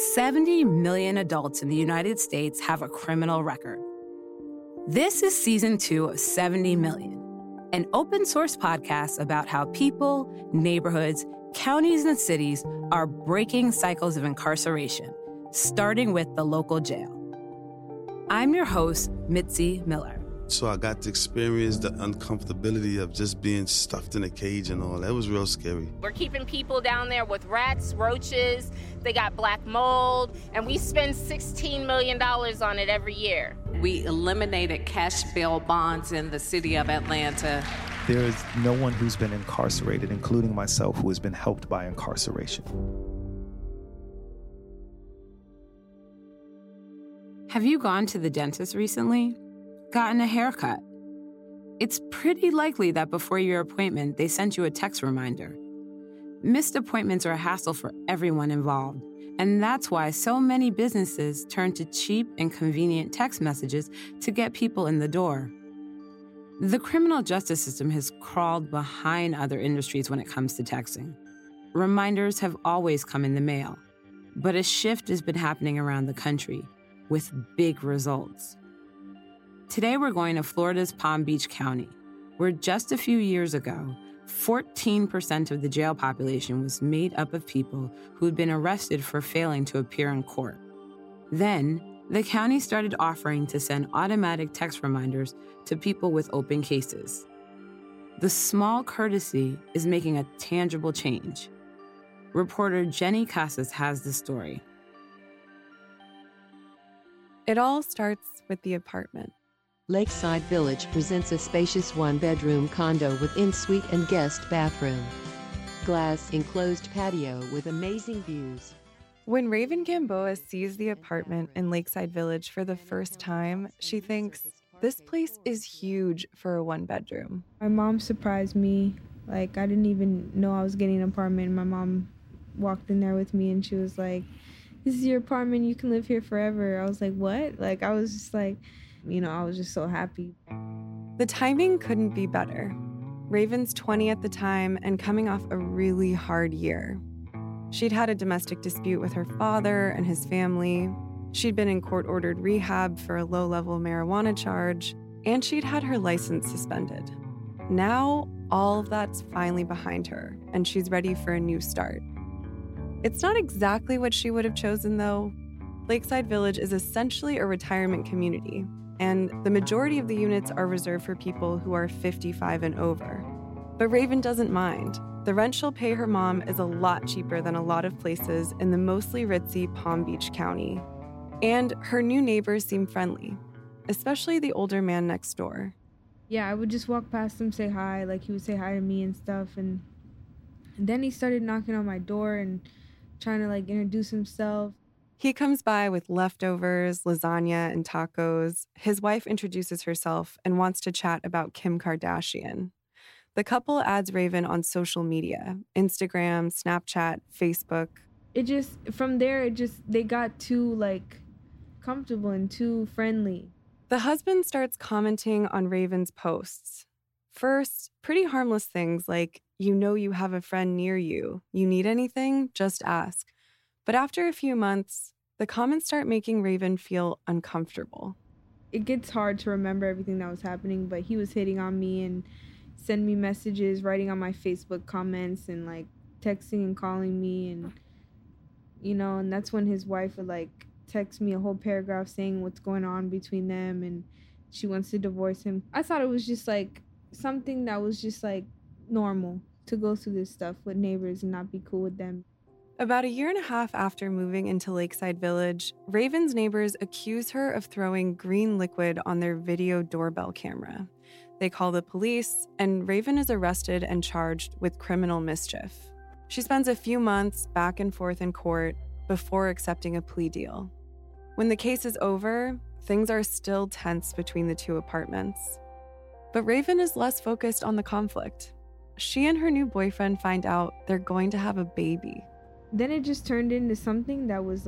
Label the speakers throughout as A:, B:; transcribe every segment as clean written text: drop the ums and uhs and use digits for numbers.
A: 70 million adults in the United States have a criminal record. This is season 2 of 70 Million, an open source podcast about how people, neighborhoods, counties, and cities are breaking cycles of incarceration, starting with the local jail. I'm your host, Mitzi Miller.
B: So I got to experience the uncomfortability of just being stuffed in a cage and all. That was real scary.
C: We're keeping people down there with rats, roaches, they got black mold, and we spend $16 million on it every year.
D: We eliminated cash bail bonds in the city of Atlanta.
E: There is no one who's been incarcerated, including myself, who has been helped by incarceration.
A: Have you gone to the dentist recently? Gotten a haircut? It's pretty likely that before your appointment, they sent you a text reminder. Missed appointments are a hassle for everyone involved, and that's why so many businesses turn to cheap and convenient text messages to get people in the door. The criminal justice system has crawled behind other industries when it comes to texting. Reminders have always come in the mail, but a shift has been happening around the country with big results. Today, we're going to Florida's Palm Beach County, where just a few years ago, 14% of the jail population was made up of people who had been arrested for failing to appear in court. Then, the county started offering to send automatic text reminders to people with open cases. The small courtesy is making a tangible change. Reporter Jenny Casas has the story.
F: It all starts with the apartment.
G: Lakeside Village presents a spacious one-bedroom condo with en-suite and guest bathroom. Glass-enclosed patio with amazing views.
F: When Raven Gamboa sees the apartment in Lakeside Village for the first time, she thinks, this place is huge for a one-bedroom.
H: My mom surprised me. I didn't even know I was getting an apartment. My mom walked in there with me and she was like, this is your apartment, you can live here forever. I was like, what? I was just I was just so happy.
F: The timing couldn't be better. Raven's 20 at the time and coming off a really hard year. She'd had a domestic dispute with her father and his family. She'd been in court-ordered rehab for a low-level marijuana charge, and she'd had her license suspended. Now, all of that's finally behind her, and she's ready for a new start. It's not exactly what she would have chosen, though. Lakeside Village is essentially a retirement community, and the majority of the units are reserved for people who are 55 and over. But Raven doesn't mind. The rent she'll pay her mom is a lot cheaper than a lot of places in the mostly ritzy Palm Beach County. And her new neighbors seem friendly, especially the older man next door.
H: Yeah, I would just walk past him, say hi, he would say hi to me and stuff, and then he started knocking on my door and trying to introduce himself.
F: He comes by with leftovers, lasagna, and tacos. His wife introduces herself and wants to chat about Kim Kardashian. The couple adds Raven on social media, Instagram, Snapchat, Facebook.
H: From there, they got too, comfortable and too friendly.
F: The husband starts commenting on Raven's posts. First, pretty harmless things like, you have a friend near you. You need anything? Just ask. But after a few months, the comments start making Raven feel uncomfortable.
H: It gets hard to remember everything that was happening, but he was hitting on me and sending me messages, writing on my Facebook comments and texting and calling me and, and that's when his wife would text me a whole paragraph saying what's going on between them and she wants to divorce him. I thought it was just something that was just normal to go through this stuff with neighbors and not be cool with them.
F: About a year and a half after moving into Lakeside Village, Raven's neighbors accuse her of throwing green liquid on their video doorbell camera. They call the police, and Raven is arrested and charged with criminal mischief. She spends a few months back and forth in court before accepting a plea deal. When the case is over, things are still tense between the two apartments. But Raven is less focused on the conflict. She and her new boyfriend find out they're going to have a baby.
H: Then it just turned into something that was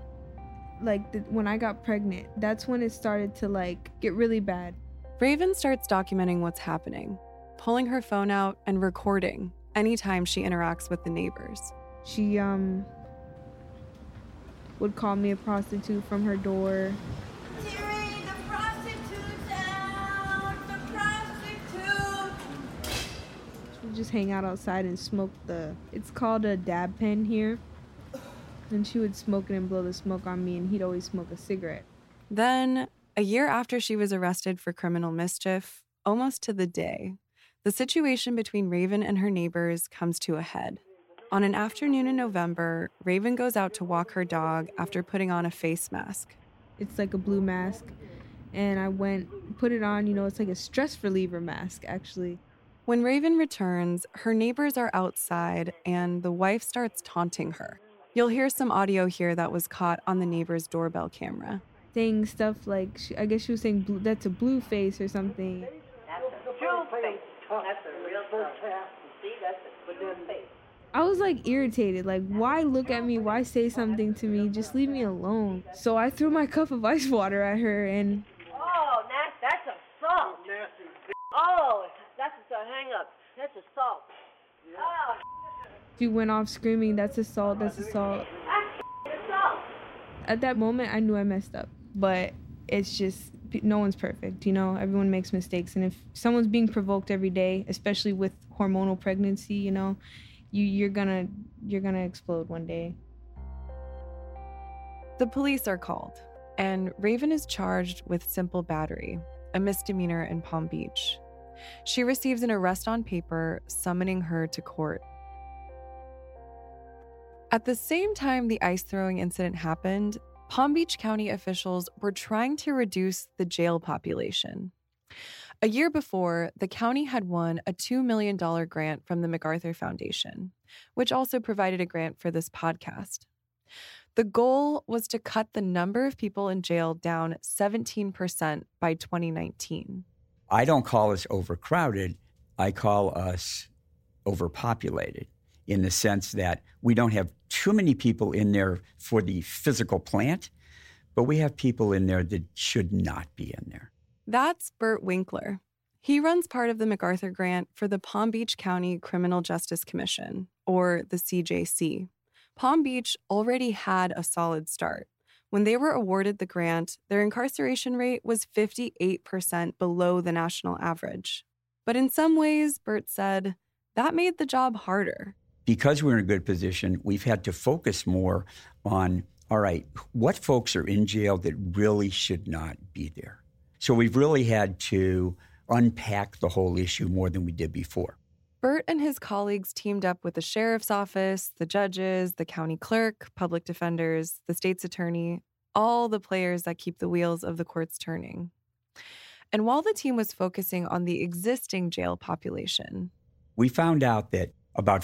H: when I got pregnant, that's when it started to get really bad.
F: Raven starts documenting what's happening, pulling her phone out and recording anytime she interacts with the neighbors.
H: She would call me a prostitute from her door.
I: Terry, the prostitute's out! The prostitute!
H: She would just hang out outside and smoke it's called a dab pen here. And she would smoke it and blow the smoke on me, and he'd always smoke a cigarette.
F: Then, a year after she was arrested for criminal mischief, almost to the day, the situation between Raven and her neighbors comes to a head. On an afternoon in November, Raven goes out to walk her dog after putting on a face mask.
H: It's like a blue mask. And I put it on, it's like a stress reliever mask, actually.
F: When Raven returns, her neighbors are outside and the wife starts taunting her. You'll hear some audio here that was caught on the neighbor's doorbell camera.
H: Saying stuff like, I guess she was saying, that's a blue face or something.
I: That's a true face. That's a real face. See, that's a blue face.
H: I was like irritated, like, why look at me? Why say something to me? Just leave me alone. So I threw my cup of ice water at her and...
I: Oh, that's assault. Oh, that's a hang up. That's assault. Oh.
H: She went off screaming, that's assault, that's assault.
I: That's assault.
H: At that moment, I knew I messed up. But it's just, no one's perfect, Everyone makes mistakes. And if someone's being provoked every day, especially with hormonal pregnancy, you're gonna explode one day.
F: The police are called, and Raven is charged with simple battery, a misdemeanor in Palm Beach. She receives an arrest on paper, summoning her to court. At the same time the ice throwing incident happened, Palm Beach County officials were trying to reduce the jail population. A year before, the county had won a $2 million grant from the MacArthur Foundation, which also provided a grant for this podcast. The goal was to cut the number of people in jail down 17% by 2019.
J: I don't call us overcrowded. I call us overpopulated, in the sense that we don't have too many people in there for the physical plant, but we have people in there that should not be in there.
F: That's Burt Winkler. He runs part of the MacArthur Grant for the Palm Beach County Criminal Justice Commission, or the CJC. Palm Beach already had a solid start. When they were awarded the grant, their incarceration rate was 58% below the national average. But in some ways, Burt said, that made the job harder.
J: Because we're in a good position, we've had to focus more on, all right, what folks are in jail that really should not be there? So we've really had to unpack the whole issue more than we did before.
F: Burt and his colleagues teamed up with the sheriff's office, the judges, the county clerk, public defenders, the state's attorney, all the players that keep the wheels of the courts turning. And while the team was focusing on the existing jail population,
J: we found out that about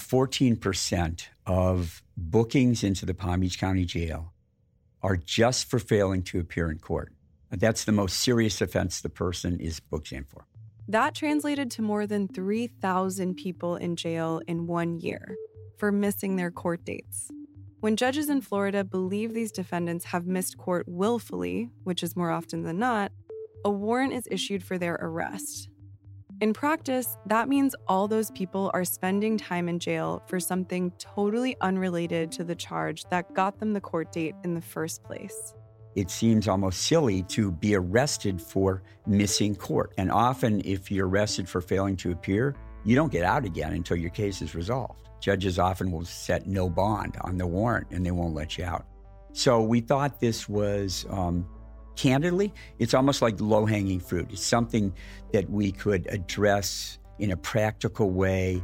J: 14% of bookings into the Palm Beach County Jail are just for failing to appear in court. That's the most serious offense the person is booked in for.
F: That translated to more than 3,000 people in jail in 1 year for missing their court dates. When judges in Florida believe these defendants have missed court willfully, which is more often than not, a warrant is issued for their arrest. In practice, that means all those people are spending time in jail for something totally unrelated to the charge that got them the court date in the first place.
J: It seems almost silly to be arrested for missing court. And often, if you're arrested for failing to appear, you don't get out again until your case is resolved. Judges often will set no bond on the warrant, and they won't let you out. So we thought this was, candidly, it's almost like low-hanging fruit. It's something that we could address in a practical way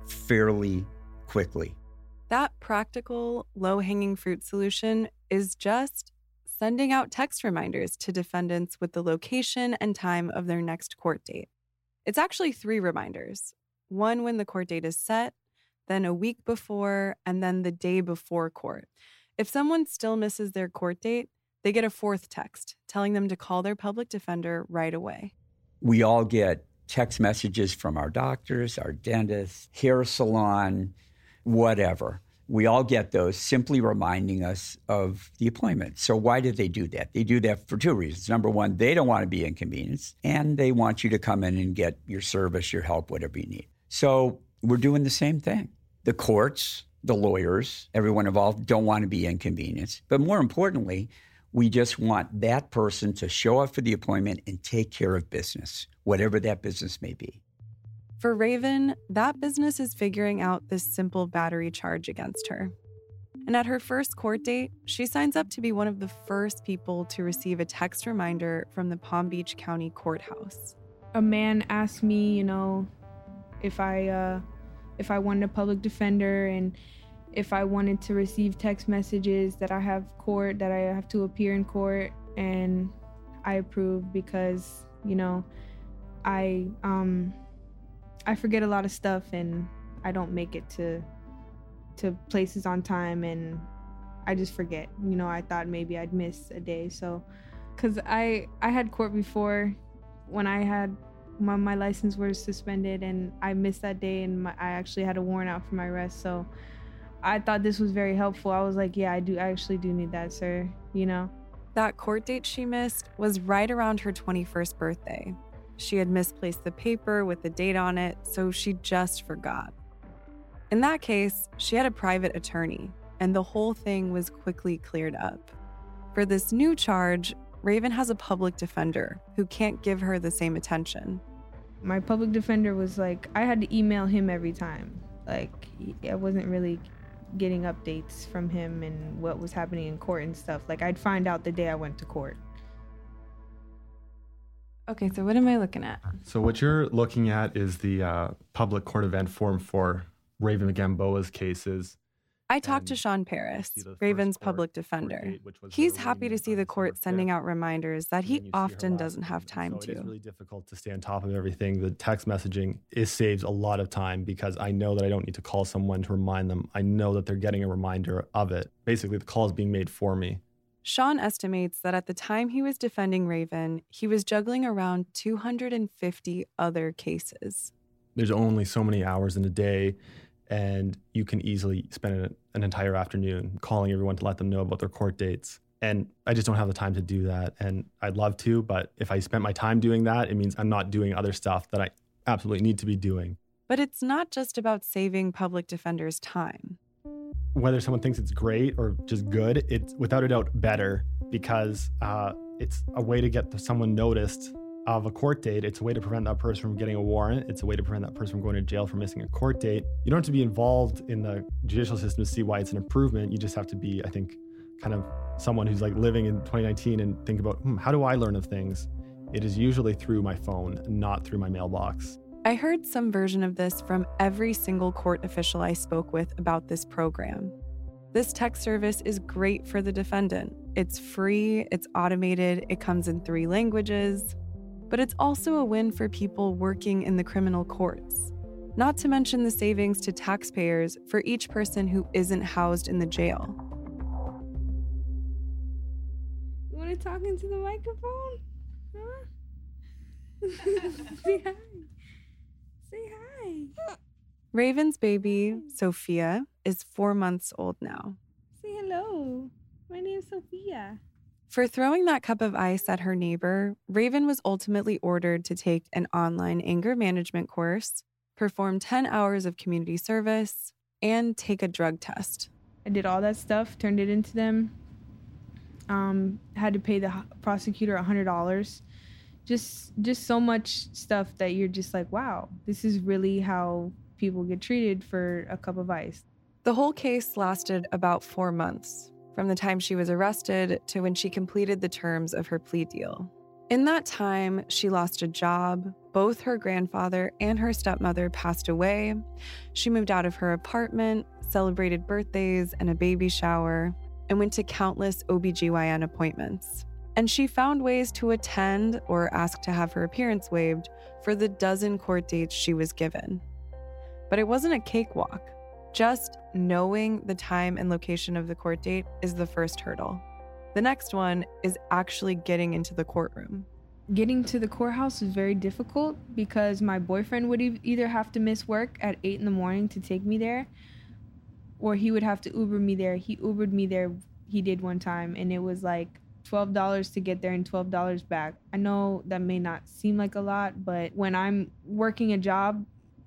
J: fairly quickly.
F: That practical, low-hanging fruit solution is just sending out text reminders to defendants with the location and time of their next court date. It's actually 3 reminders. One when the court date is set, then a week before, and then the day before court. If someone still misses their court date, they get a 4th text telling them to call their public defender right away.
J: We all get text messages from our doctors, our dentists, hair salon, whatever. We all get those simply reminding us of the appointment. So why did they do that? They do that for 2 reasons. Number one, they don't want to be inconvenienced, and they want you to come in and get your service, your help, whatever you need. So we're doing the same thing. The courts the lawyers, everyone involved, don't want to be inconvenienced. But more importantly, we just want that person to show up for the appointment and take care of business, whatever that business may be.
F: For Raven, that business is figuring out this simple battery charge against her. And at her first court date, she signs up to be one of the first people to receive a text reminder from the Palm Beach County Courthouse.
H: A man asked me, if I wanted a public defender and if I wanted to receive text messages that I have to appear in court, and I approved because, I forget a lot of stuff and I don't make it to places on time, and I just forget. I thought maybe I'd miss a day. So, because I had court before when I had my license was suspended and I missed that day, and I actually had a warrant out for my arrest. So I thought this was very helpful. I was like, yeah, I actually do need that, sir.
F: That court date she missed was right around her 21st birthday. She had misplaced the paper with the date on it, so she just forgot. In that case, she had a private attorney, and the whole thing was quickly cleared up. For this new charge, Raven has a public defender who can't give her the same attention.
H: My public defender was like, I had to email him every time. Like, I wasn't really getting updates from him and what was happening in court and stuff. Like, I'd find out the day I went to court.
F: Okay, so what am I looking at?
K: So what you're looking at is the public court event form for Raven Gamboa's cases.
F: I talked to Sean Paris, Raven's public defender. He's happy to see the court sending out reminders that he often doesn't have time to.
K: It is really difficult to stay on top of everything. The text messaging saves a lot of time because I know that I don't need to call someone to remind them. I know that they're getting a reminder of it. Basically, the call is being made for me.
F: Sean estimates that at the time he was defending Raven, he was juggling around 250 other cases.
K: There's only so many hours in a day, and you can easily spend an entire afternoon calling everyone to let them know about their court dates. And I just don't have the time to do that. And I'd love to, but if I spent my time doing that, it means I'm not doing other stuff that I absolutely need to be doing.
F: But it's not just about saving public defenders time.
K: Whether someone thinks it's great or just good, it's without a doubt better because it's a way to get someone noticed of a court date. It's a way to prevent that person from getting a warrant. It's a way to prevent that person from going to jail for missing a court date. You don't have to be involved in the judicial system to see why it's an improvement. You just have to be, I think, kind of someone who's like living in 2019 and think about, how do I learn of things? It is usually through my phone, not through my mailbox.
F: I heard some version of this from every single court official I spoke with about this program. This text service is great for the defendant. It's free, it's automated, it comes in 3 languages. But it's also a win for people working in the criminal courts. Not to mention the savings to taxpayers for each person who isn't housed in the jail.
H: You want to talk into the microphone? Huh? Say hi. Say hi.
F: Raven's baby, Sophia, is 4 months old now.
H: Say hello. My name's Sophia.
F: For throwing that cup of ice at her neighbor, Raven was ultimately ordered to take an online anger management course, perform 10 hours of community service, and take a drug test.
H: I did all that stuff, turned it into them, had to pay the prosecutor $100. Just so much stuff that you're just like, wow, this is really how people get treated for a cup of ice.
F: The whole case lasted about 4 months, from the time she was arrested to when she completed the terms of her plea deal. In that time, she lost a job, both her grandfather and her stepmother passed away, she moved out of her apartment, celebrated birthdays and a baby shower, and went to countless OBGYN appointments. And she found ways to attend or ask to have her appearance waived for the dozen court dates she was given. But it wasn't a cakewalk. Just knowing the time and location of the court date is the first hurdle. The next one is actually getting into the courtroom.
H: Getting to the courthouse is very difficult because my boyfriend would either have to miss work at 8 in the morning to take me there, or he would have to Uber me there. He Ubered me there, he did one time, and it was like $12 to get there and $12 back. I know that may not seem like a lot, but when I'm working a job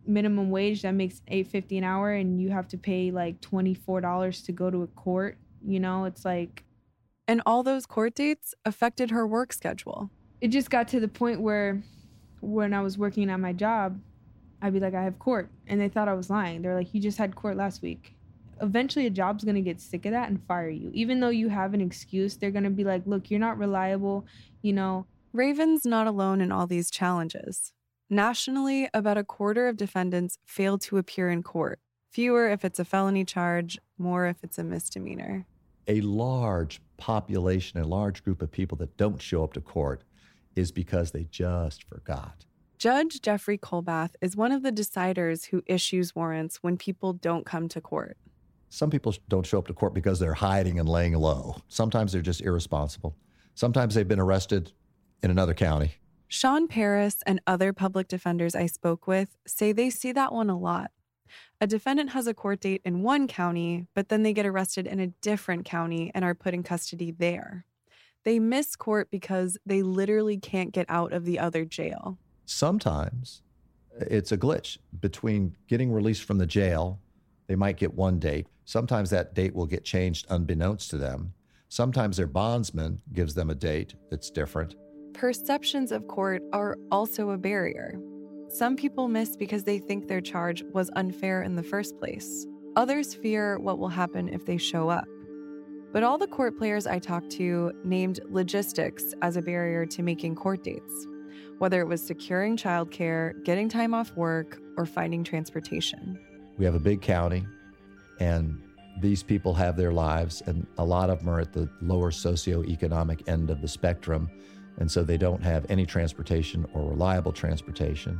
H: minimum wage that makes $8.50 an hour, and you have to pay like $24 to go to a court. You know, it's like...
F: And all those court dates affected her work schedule.
H: It just got to the point where when I was working at my job, I'd be like, I have court. And they thought I was lying. They're like, you just had court last week. Eventually, a job's going to get sick of that and fire you. Even though you have an excuse, they're going to be like, look, you're not reliable, you know.
F: Raven's not alone in all these challenges. Nationally, about a quarter of defendants fail to appear in court. Fewer if it's a felony charge, more if it's a misdemeanor.
L: A large population, a large group of people that don't show up to court is because they just forgot.
F: Judge Jeffrey Colbath is one of the deciders who issues warrants when people don't come to court.
L: Some people don't show up to court because they're hiding and laying low. Sometimes they're just irresponsible. Sometimes they've been arrested in another county.
F: Sean Paris and other public defenders I spoke with say they see that one a lot. A defendant has a court date in one county, but then they get arrested in a different county and are put in custody there. They miss court because they literally can't get out of the other jail.
L: Sometimes it's a glitch between getting released from the jail. They might get one date. Sometimes that date will get changed unbeknownst to them. Sometimes their bondsman gives them a date that's different.
F: Perceptions of court are also a barrier. Some people miss because they think their charge was unfair in the first place. Others fear what will happen if they show up. But all the court players I talked to named logistics as a barrier to making court dates, whether it was securing childcare, getting time off work, or finding transportation.
L: We have a big county, and these people have their lives, and a lot of them are at the lower socioeconomic end of the spectrum, and so they don't have any transportation or reliable transportation.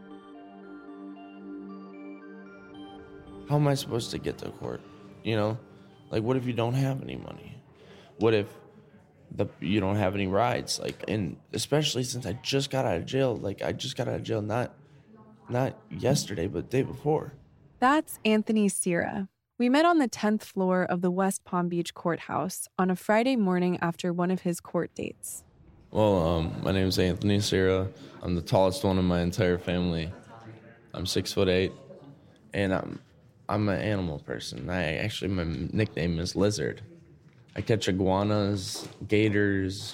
M: How am I supposed to get to court? You know, like, what if you don't have any money? What if you don't have any rides? Like, and especially since I just got out of jail. Like, I just got out of jail not yesterday, but the day before.
F: That's Anthony Sierra. We met on the 10th floor of the West Palm Beach courthouse on a Friday morning after one of his court dates.
M: Well, my name is Anthony Sierra. I'm the tallest one in my entire family. I'm 6'8", and I'm an animal person. My nickname is Lizard. I catch iguanas, gators.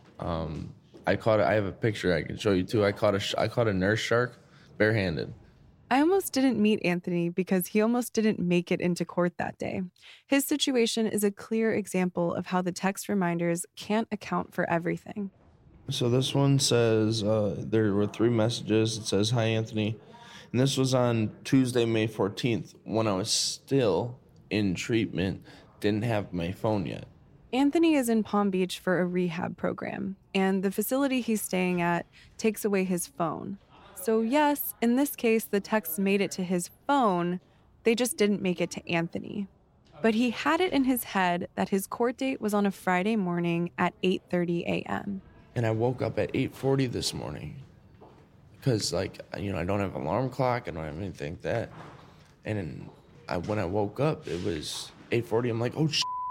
M: I have a picture I can show you too. I caught a nurse shark barehanded.
F: I almost didn't meet Anthony because he almost didn't make it into court that day. His situation is a clear example of how the text reminders can't account for everything.
M: So this one says, there were 3 messages. It says, "Hi, Anthony." And this was on Tuesday, May 14th, when I was still in treatment, didn't have my phone yet.
F: Anthony is in Palm Beach for a rehab program, and the facility he's staying at takes away his phone. So yes, in this case, the texts made it to his phone. They just didn't make it to Anthony. But he had it in his head that his court date was on a Friday morning at 8:30 a.m.
M: And I woke up at 8:40 this morning because, I don't have an alarm clock. I don't have anything like that. And when I woke up, it was 8:40. I'm like, oh,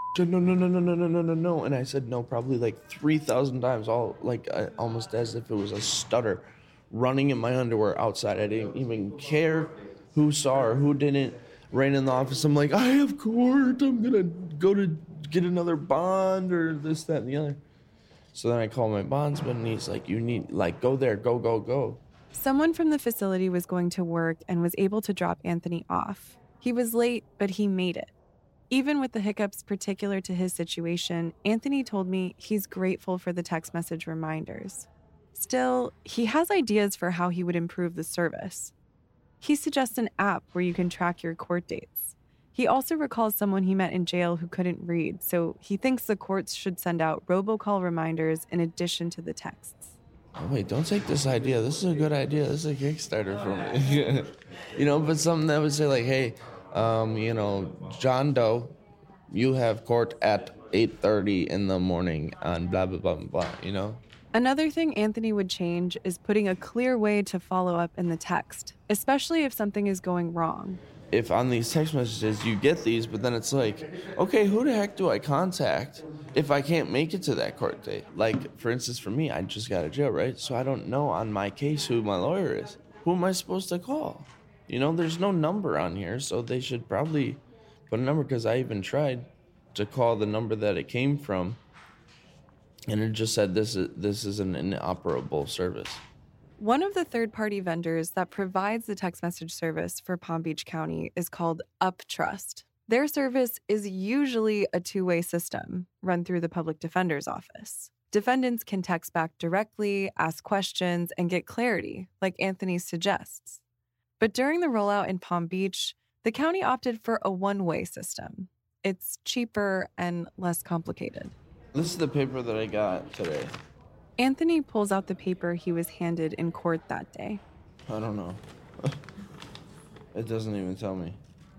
M: no. And I said no probably like 3,000 times, almost as if it was a stutter, running in my underwear outside. I didn't even care who saw or who didn't. Ran in the office. I'm like, I have court. I'm going to go to get another bond or this, that, and the other. So then I called my bondsman, and he's like, you need, go there, go.
F: Someone from the facility was going to work and was able to drop Anthony off. He was late, but he made it. Even with the hiccups particular to his situation, Anthony told me he's grateful for the text message reminders. Still, he has ideas for how he would improve the service. He suggests an app where you can track your court dates. He also recalls someone he met in jail who couldn't read, so he thinks the courts should send out robocall reminders in addition to the texts.
M: Oh, wait, don't take this idea. This is a good idea. This is a Kickstarter for me. But something that would say hey, John Doe, you have court at 8:30 in the morning on blah, blah, blah, blah,
F: Another thing Anthony would change is putting a clear way to follow up in the text, especially if something is going wrong.
M: If on these text messages you get these, but then it's like, okay, who the heck do I contact if I can't make it to that court date? For instance, for me, I just got out of jail, right? So I don't know on my case who my lawyer is. Who am I supposed to call? You know, there's no number on here, so they should probably put a number, because I even tried to call the number that it came from, and it just said this is an inoperable service.
F: One of the third-party vendors that provides the text message service for Palm Beach County is called UpTrust. Their service is usually a two-way system run through the public defender's office. Defendants can text back directly, ask questions, and get clarity, like Anthony suggests. But during the rollout in Palm Beach, the county opted for a one-way system. It's cheaper and less complicated.
M: This is the paper that I got today.
F: Anthony pulls out the paper he was handed in court that day.
M: I don't know. It doesn't even tell me.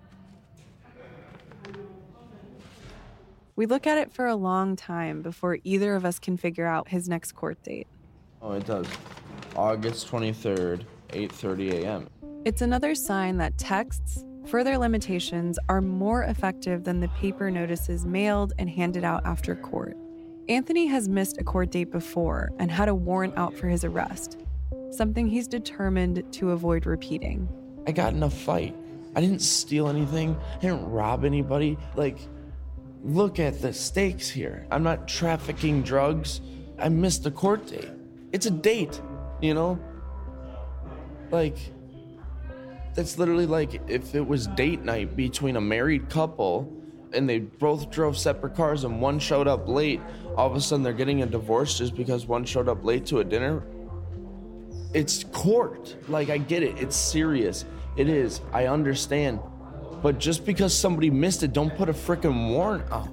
F: We look at it for a long time before either of us can figure out his next court date.
M: Oh, it does. August 23rd, 8:30 a.m.
F: It's another sign that texts, for their limitations, are more effective than the paper notices mailed and handed out after court. Anthony has missed a court date before and had a warrant out for his arrest, something he's determined to avoid repeating.
M: I got in a fight. I didn't steal anything. I didn't rob anybody. Like, look at the stakes here. I'm not trafficking drugs. I missed a court date. It's a date, you know? Like, that's literally like if it was date night between a married couple and they both drove separate cars and one showed up late, all of a sudden they're getting a divorce just because one showed up late to a dinner. It's court. Like, I get it. It's serious. It is. I understand. But just because somebody missed it, don't put a freaking warrant out.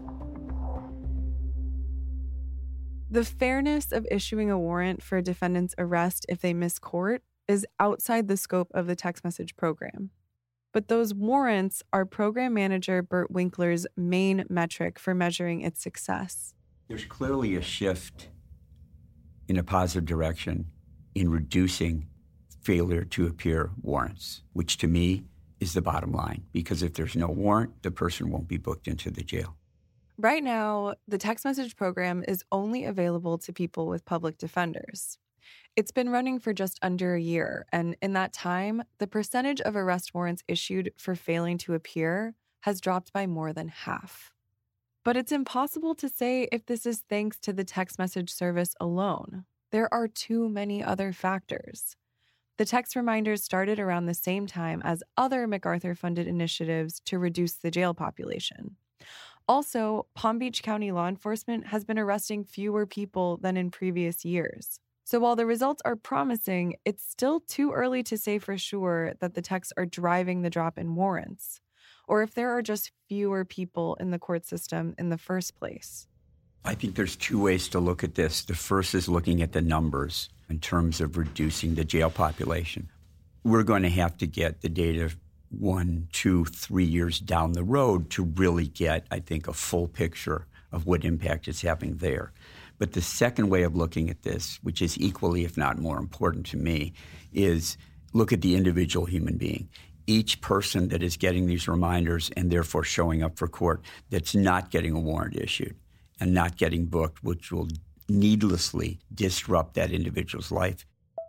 F: The fairness of issuing a warrant for a defendant's arrest if they miss court is outside the scope of the text message program. But those warrants are program manager Burt Winkler's main metric for measuring its success.
J: There's clearly a shift in a positive direction in reducing failure to appear warrants, which to me is the bottom line, because if there's no warrant, the person won't be booked into the jail.
F: Right now, the text message program is only available to people with public defenders. It's been running for just under a year, and in that time, the percentage of arrest warrants issued for failing to appear has dropped by more than half. But it's impossible to say if this is thanks to the text message service alone. There are too many other factors. The text reminders started around the same time as other MacArthur-funded initiatives to reduce the jail population. Also, Palm Beach County law enforcement has been arresting fewer people than in previous years. So while the results are promising, it's still too early to say for sure that the texts are driving the drop in warrants, or if there are just fewer people in the court system in the first place.
J: I think there's two ways to look at this. The first is looking at the numbers in terms of reducing the jail population. We're going to have to get the data 1, 2, 3 years down the road to really get, I think, a full picture of what impact it's having there. But the second way of looking at this, which is equally, if not more important to me, is look at the individual human being. Each person that is getting these reminders and therefore showing up for court that's not getting a warrant issued and not getting booked, which will needlessly disrupt that individual's life.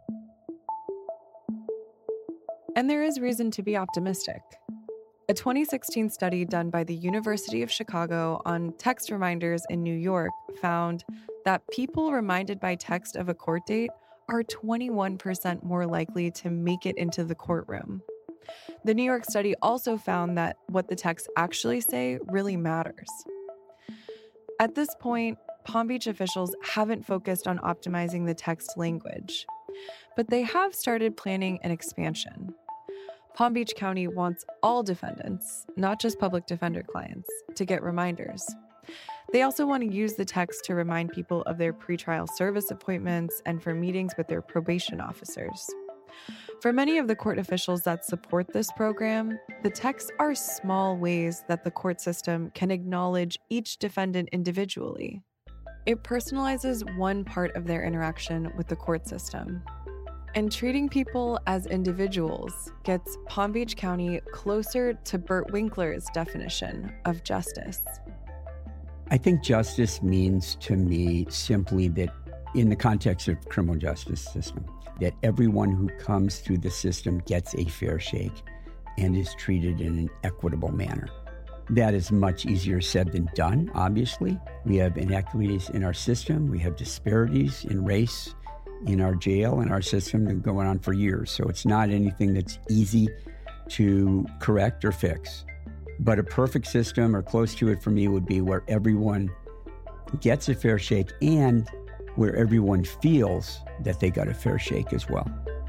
F: And there is reason to be optimistic. A 2016 study done by the University of Chicago on text reminders in New York found that people reminded by text of a court date are 21% more likely to make it into the courtroom. The New York study also found that what the texts actually say really matters. At this point, Palm Beach officials haven't focused on optimizing the text language, but they have started planning an expansion. Palm Beach County wants all defendants, not just public defender clients, to get reminders. They also want to use the text to remind people of their pretrial service appointments and for meetings with their probation officers. For many of the court officials that support this program, the texts are small ways that the court system can acknowledge each defendant individually. It personalizes one part of their interaction with the court system. And treating people as individuals gets Palm Beach County closer to Burt Winkler's definition of justice.
J: I think justice means to me simply that in the context of criminal justice system, that everyone who comes through the system gets a fair shake, and is treated in an equitable manner. That is much easier said than done, obviously. We have inequities in our system. We have disparities in race in our jail and our system that are going on for years. So it's not anything that's easy to correct or fix. But a perfect system or close to it for me would be where everyone gets a fair shake and where everyone feels that they got a fair shake as well.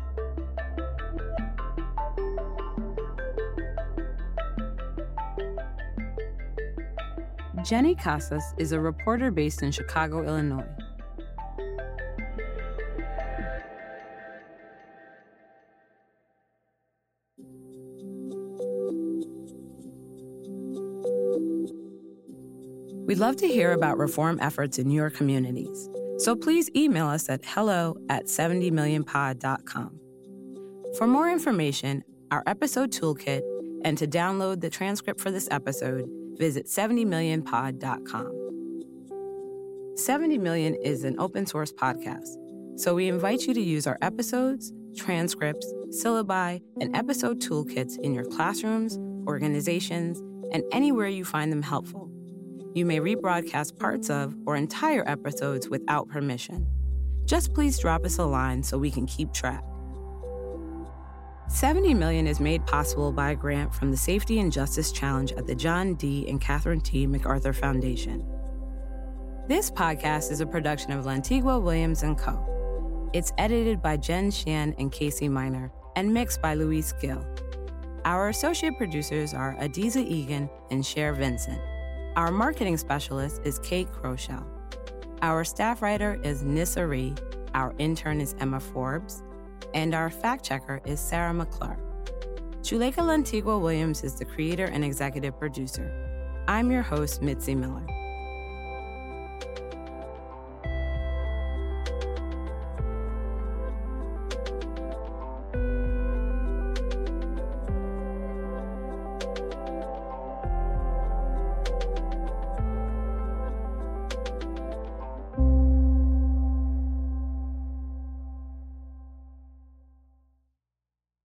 A: Jenny Casas is a reporter based in Chicago, Illinois. We'd love to hear about reform efforts in your communities, so please email us at hello@70millionpod.com. For more information, our episode toolkit, and to download the transcript for this episode, visit 70millionpod.com. 70 Million is an open source podcast, so we invite you to use our episodes, transcripts, syllabi, and episode toolkits in your classrooms, organizations, and anywhere you find them helpful. You may rebroadcast parts of or entire episodes without permission. Just please drop us a line so we can keep track. 70 Million is made possible by a grant from the Safety and Justice Challenge at the John D. and Catherine T. MacArthur Foundation. This podcast is a production of Lantigua Williams & Co. It's edited by Jen Shan and Casey Miner and mixed by Luis Gill. Our associate producers are Adiza Egan and Cher Vincent. Our marketing specialist is Kate Crochell. Our staff writer is Nissa Ree. Our intern is Emma Forbes. And our fact checker is Sarah McClure. Juleka Lantigua Williams is the creator and executive producer. I'm your host, Mitzi Miller.